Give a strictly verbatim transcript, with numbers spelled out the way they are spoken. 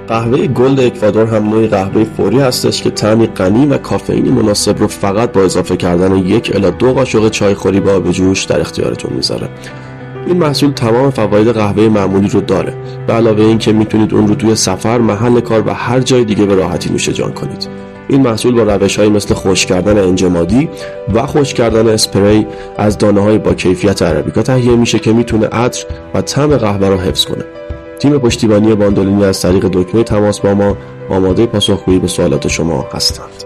قهوه گلد اکوادور هم نوعی قهوه فوری هستش که طعمی غنی و کافئینی مناسب رو فقط با اضافه کردن یک الی دو قاشق چایخوری با آب جوش در اختیارتون میذاره. این محصول تمام فواید قهوه معمولی رو داره. به علاوه این که میتونید اون رو توی سفر، محل کار و هر جای دیگه به راحتی نوش جان کنید. این محصول با روش‌هایی مثل خشک کردن انجمادی و خشک کردن اسپری از دانه‌های با کیفیت عربیکا تهیه میشه که میتونه عطر و طعم قهوه رو حفظ کنه. تیم پشتیبانی باندولینی از طریق دکمه تماس با ما آماده پاسخگویی به سوالات شما هستند.